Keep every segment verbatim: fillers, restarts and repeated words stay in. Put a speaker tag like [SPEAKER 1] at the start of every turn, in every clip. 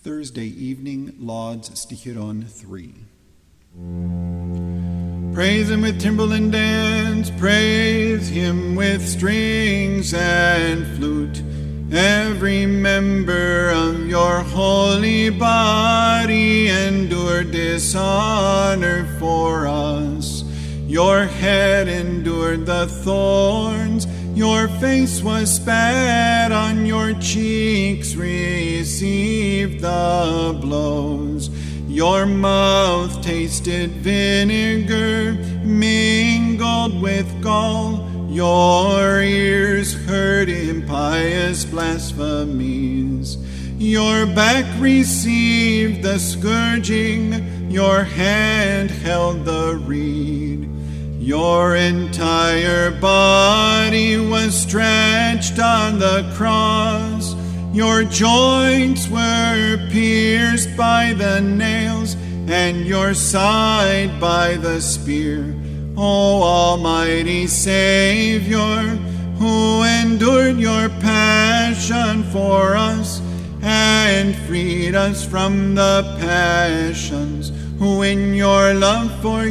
[SPEAKER 1] Thursday evening, Lauds Sticheron three. Praise him with timbrel and dance, praise him with strings and flute. Every member of your holy body endured dishonor for us. Your head endured the thorns, your face was spat on, your cheeks received the blows. Your mouth tasted vinegar mingled with gall. Your ears heard impious blasphemies. Your back received the scourging, your hand held the reed. Your entire body was stretched on the cross. Your joints were pierced by the nails, and your side by the spear. O Almighty Savior, who endured your passion for us and freed us from the passions, who in your love for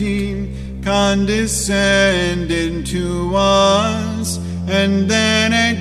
[SPEAKER 1] humanity condescended to us, and then